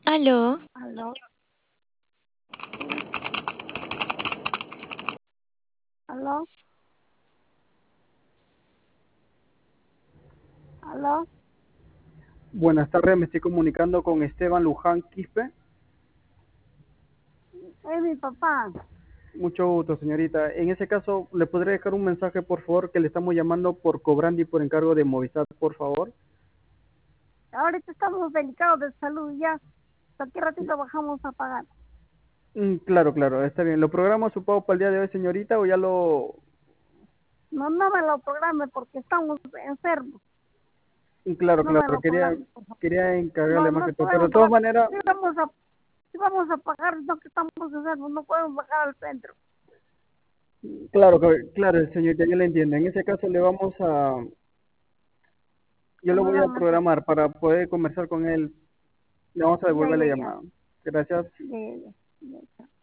Aló, Aló, aló, aló, Buenas tardes, me estoy comunicando con Esteban Luján Quispe. es mi papá. Mucho gusto, señorita. En ese caso, ¿le podré dejar un mensaje, por favor, que le estamos llamando por Cobrandi por encargo de Movistar, por favor? Ahorita estamos delicados de salud ya. Cualquier ratito bajamos a pagar. Claro, está bien. ¿Lo programa su pago para el día de hoy, señorita, o ya lo...? No, no me lo programe porque estamos enfermos. Claro, No me claro, lo programe, por favor. quería encargarle No, más no que todo. Pero podemos de todas pagar. maneras, Si vamos a pagar, no que estamos enfermos, no podemos bajar al centro. claro, señorita, yo le entiendo. En ese caso, yo No lo me voy a van a hacer. programar para poder conversar con él. Le vamos a Ya, devolver la ya, ya. llamada. Gracias. Ya, ya, ya. Ya.